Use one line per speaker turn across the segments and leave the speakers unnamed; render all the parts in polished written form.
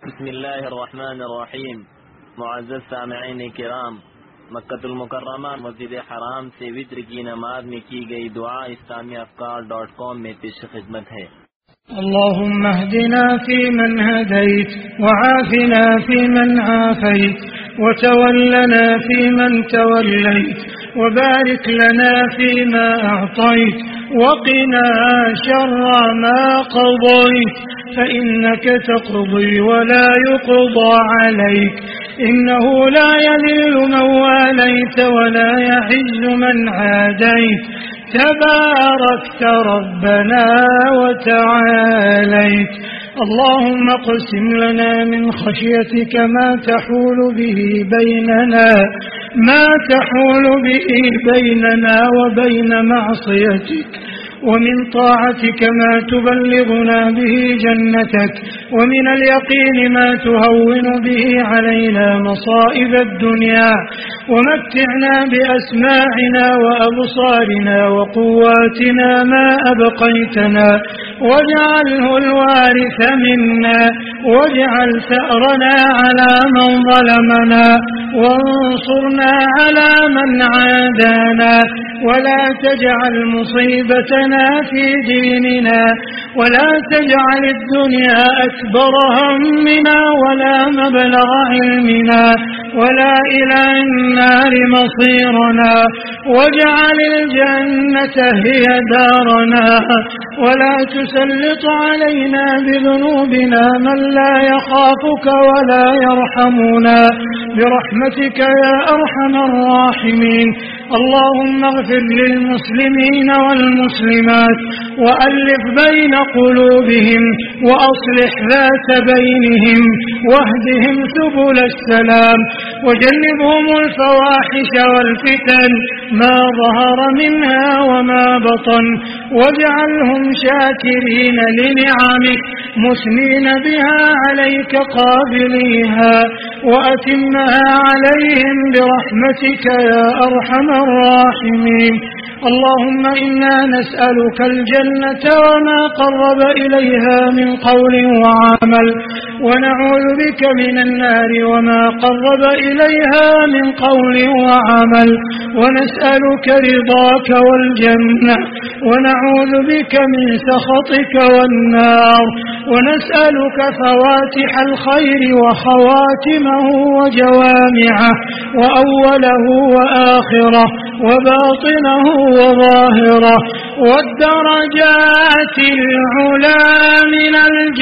بسم الله الرحمن الرحیم. معزز سامعین کرام، مکہ المکرمہ مسجد حرام سے وتر کی نماز میں کی گئی دعا اسلامیافکار.com میں پیش خدمت ہے۔
اللهم اهدنا فيمن هديت وعافنا فيمن عافيت وتولنا فيمن توليت وبارك لنا فيما أعطيت وقنا شر ما قضيت فإنك تقضي ولا يقضى عليك إنه لا يذل من واليت ولا يعز من عاديت تباركت ربنا وتعاليت اللهم اقسم لنا من خشيتك ما تحول به بيننا وبين معصيتك ومن طاعتك ما تبلغنا به جنتك ومن اليقين ما تهون به علينا مصائب الدنيا ومتعنا بأسماعنا وأبصارنا وقواتنا ما أبقيتنا واجعله الوارث منا واجعل ثأرنا على من ظلمنا وانصرنا على من عادانا ولا تجعل مصيبتنا في ديننا ولا تجعل الدنيا أكبر همنا ولا مبلغ علمنا ولا إلى النار مصيرنا واجعل الجنة هي دارنا ولا تسلط علينا بذنوبنا من لا يخافك ولا يرحمنا برحمتك يا أرحم الراحمين اللهم اغفر للمسلمين والمسلمات وألف بين قلوبهم وأصلح ذات بينهم واهدهم سبل السلام وجنبهم الفواحش والفتن ما ظهر منها وما بطن واجعلهم شاكرين لنعمك مثنين بها عليك قابليها وأتمها عليهم برحمتك يا أرحم الراحمين اللهم إنا نسألك الجنة وما قرب إليها من قول وعمل ونعوذ بك من النار وما قرب إليها من قول وعمل ونسألك رضاك والجنة ونعوذ بك من سخطك والنار ونسألك فواتح الخير وخواتمه وجوامعه وأوله وآخره وباطنه وظاهره والدرجات العلى من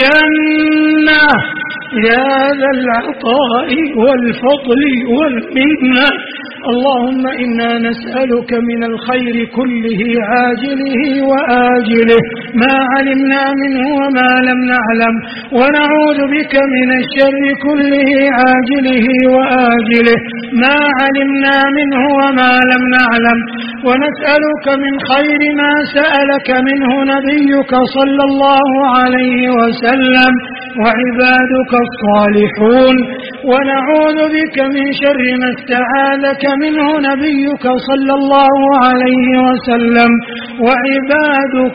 الجنة يا ذا العطاء والفضل والمنة اللهم إنا نسألك من الخير كله عاجله وآجله ما علمنا منه وما لم نعلم ونعوذ بك من الشر كله عاجله وآجله ما علمنا منه وما لم نعلم ونسألك من خير ما سألك منه نبيك صلى الله عليه وسلم وعبادك الصالحون ونعوذ بك من شر ما استعاذك منه نبيك صلى الله عليه وسلم وعبادك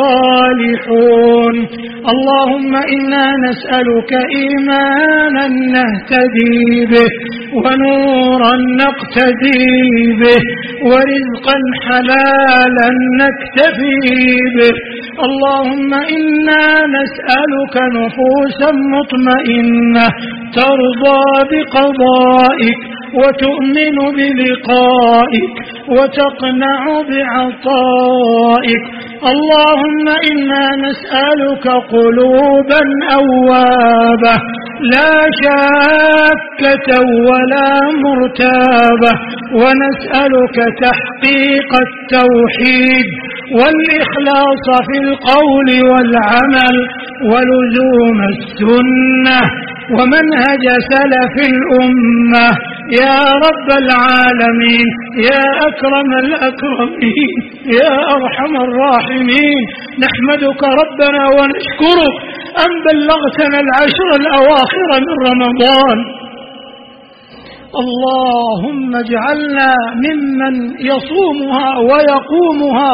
الصالحون اللهم إنا نسألك إيمانا نهتدي به ونورا نقتدي به ورزقا حلالا نكتفي به اللهم إنا نسألك نفوسا مطمئنة ترضى بقضائك وتؤمن بلقائك وتقنع بعطائك اللهم إنا نسألك قلوبا أوابة لا شاكة ولا مرتابة ونسألك تحقيق التوحيد والإخلاص في القول والعمل ولزوم السنة ومنهج سلف الأمة يا رب العالمين يا أكرم الأكرمين يا أرحم الراحمين نحمدك ربنا ونشكرك أن بلغتنا العشر الأواخر من رمضان اللهم اجعلنا ممن يصومها ويقومها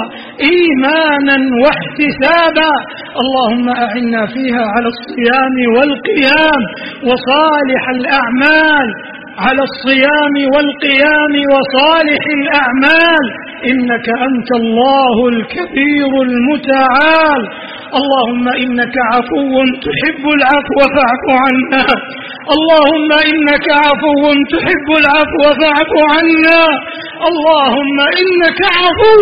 إيمانا واحتسابا. اللهم أعنا فيها على الصيام والقيام وصالح الأعمال، على الصيام والقيام وصالح الأعمال، إنك أنت الله الكبير المتعال. اللهم إنك عفو تحب العفو فاعف عنا. اللهم إنك عفو تحب العفو فاعف عنا. اللهم إنك عفو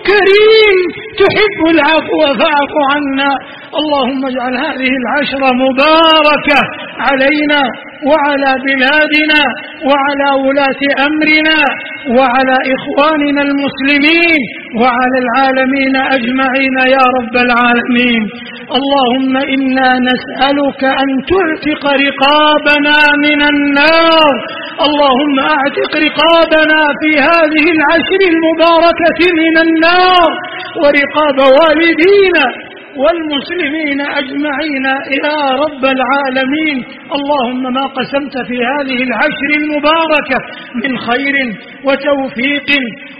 كريم تحب العفو فاعف عنا. اللهم اجعل هذه العشر مباركة علينا وعلى بلادنا وعلى ولاة أمرنا وعلى إخواننا المسلمين وعلى العالمين أجمعين يا رب العالمين. اللهم إنا نسألك أن تعتق رقابنا من النار. اللهم أعتق رقابنا في هذه العشر المباركة من النار ورقاب والدينا والمسلمين أجمعين يا رب العالمين. اللهم ما قسمت في هذه العشر المباركة من خير وتوفيق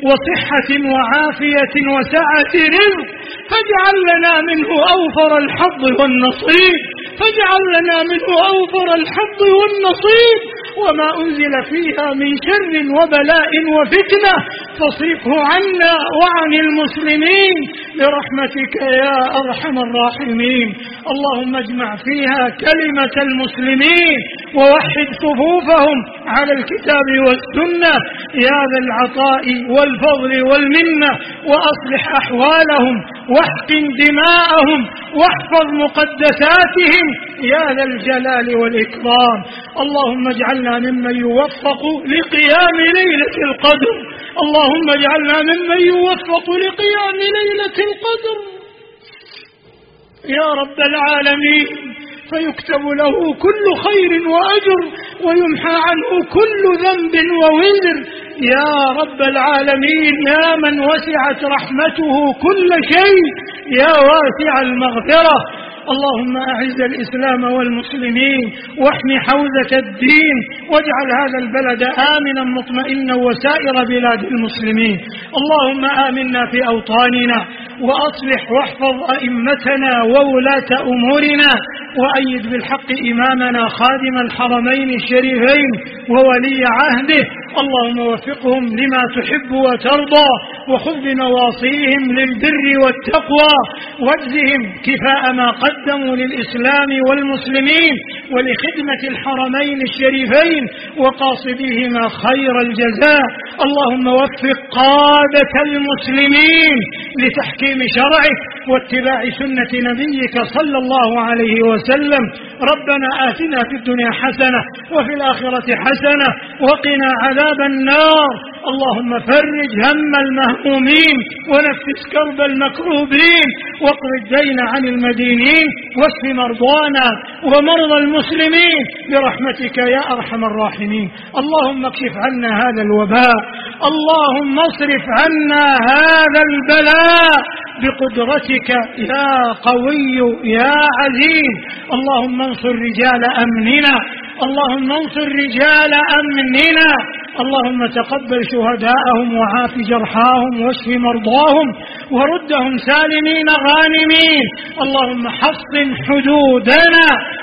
وصحة وعافية وسعة رزق فاجعل لنا منه أوفر الحظ والنصيب، فاجعل لنا منه أوفر الحظ والنصيب. وما أنزل فيها من شر وبلاء وفتنة فاصرفه عنا وعن المسلمين برحمتك يا أرحم الراحمين. اللهم اجمع فيها كلمة المسلمين ووحد صفوفهم على الكتاب والسنة يا ذا العطاء والفضل والمنة، وأصلح أحوالهم واحقن دماءهم واحفظ مقدساتهم يا ذا الجلال والإكرام. اللهم اجعلنا ممن يوفق لقيام ليلة القدر. اللهم اجعلنا ممن يوفق لقيام ليلة القدر يا رب العالمين، فيكتب له كل خير وأجر ويمحى عنه كل ذنب ووزر يا رب العالمين. يا من وسعت رحمته كل شيء يا واسع المغفرة. اللهم أعز الإسلام والمسلمين واحمي حوزة الدين واجعل هذا البلد آمنا مطمئنا وسائر بلاد المسلمين. اللهم آمنا في أوطاننا وأصلح واحفظ أئمتنا وولاة أمورنا وأيد بالحق إمامنا خادم الحرمين الشريفين وولي عهده. اللهم وفقهم لما تحب وترضى وخذ بنواصيهم للبر والتقوى واجزهم كفاء ما قدموا للإسلام والمسلمين ولخدمة الحرمين الشريفين وقاصديهما خير الجزاء. اللهم وفق قادة المسلمين لتحكيم شرعك واتباع سنة نبيك صلى الله عليه وسلم. ربنا آتنا في الدنيا حسنة وفي الآخرة حسنة وقنا عذاب النار. اللهم فرج هم المهمومين ونفس كرب المكروبين واقض الدين عن المدينين واشف مرضانا ومرضى المسلمين برحمتك يا أرحم الراحمين. اللهم اكشف عنا هذا الوباء. اللهم اصرف عنا هذا البلاء بقدرتك يا قوي يا عزيز. اللهم انصر رجال أمننا. اللهم انصر رجال أمننا. اللهم تقبل شهداءهم وعاف جرحاهم واشف مرضاهم وردهم سالمين غانمين. اللهم حصن حدودنا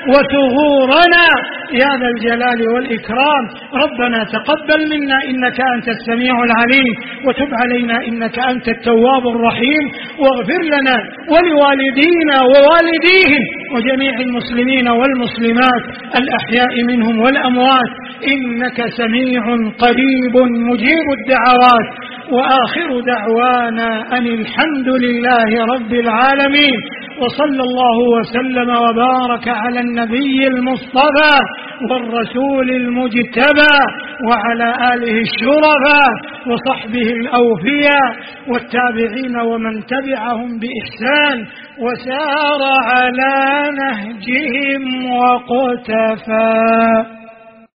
وثغورنا يا ذا الجلال والإكرام. ربنا تقبل منا إنك أنت السميع العليم وتب علينا إنك أنت التواب الرحيم واغفر لنا ولوالدينا ووالديهم وجميع المسلمين والمسلمات الأحياء منهم والأموات إنك سميع قريب مجيب الدعوات. وآخر دعوانا أن الحمد لله رب العالمين وصلى الله وسلم وبارك على النبي المصطفى والرسول المجتبى وعلى آله الشرفاء وصحبه الأوفياء والتابعين ومن تبعهم بإحسان وسار على نهجهم وقتفى.